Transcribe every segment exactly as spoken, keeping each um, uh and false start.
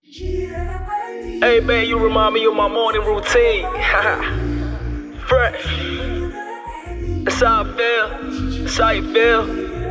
Hey man, you remind me of my morning routine. Fresh. That's how I feel. That's how you feel.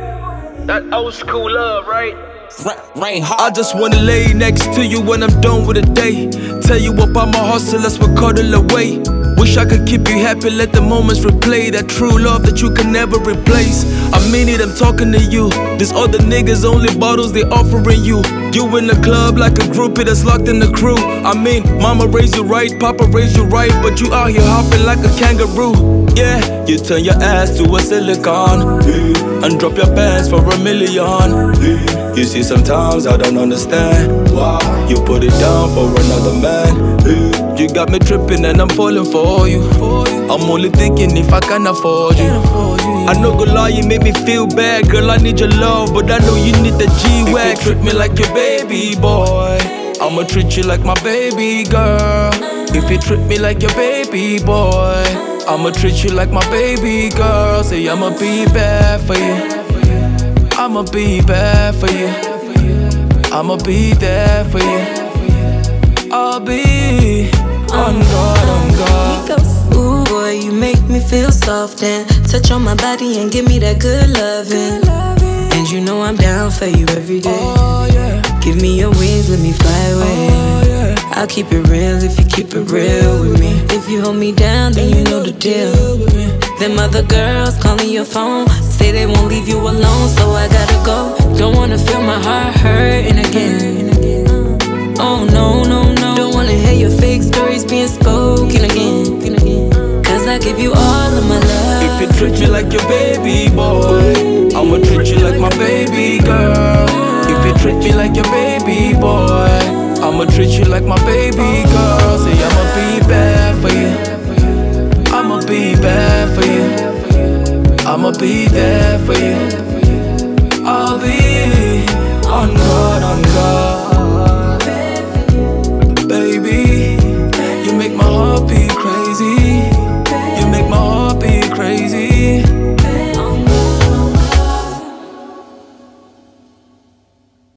That old school love, right? Rain hard. I just wanna lay next to you when I'm done with the day. Tell you about my hustle, let's cuddle away. Wish I could keep you happy, let the moments replay. That true love that you can never replace. I mean it, I'm talking to you. These other niggas only bottles they offering you. You in the club like a groupie that's locked in the crew. I mean, mama raised you right, papa raised you right, but you out here hopping like a kangaroo. Yeah, you turn your ass to a silicon and drop your pants for a million. You see, sometimes I don't understand why you put it down for another man. You got me tripping and I'm falling for you. I'm only thinking if I can afford you. I know go lie, you make me feel bad. Girl, I need your love, but I know you need the G-Wag. If you treat me like your baby boy, I'ma treat you like my baby girl. If you treat me like your baby boy, I'ma treat you like my baby girl. Say I'ma be bad for you, I'ma be bad for you, I'ma be there for you. I'll be on God, on God. Ooh boy, you make me feel soft and touch on my body and give me that good loving. And you know I'm down for you every day. Oh, yeah. Give me your wings, let me fly away. Oh, yeah. I'll keep it real if you keep it real with me. If you hold me down, then you know the deal. Them other girls calling your phone, say they won't leave you alone, so I gotta go. Don't wanna feel my heart hurting again. Oh no, no, no. Don't wanna hear your fake stories being spoken again. Cause I give you all of my love. If you treat me like your baby boy, I'ma treat you like my baby girl. If you treat me like your baby boy, I'ma treat you like my baby girl. Say I'ma be bad for you, I'ma be bad for you, I'ma be there for you. I'll be on God, on God.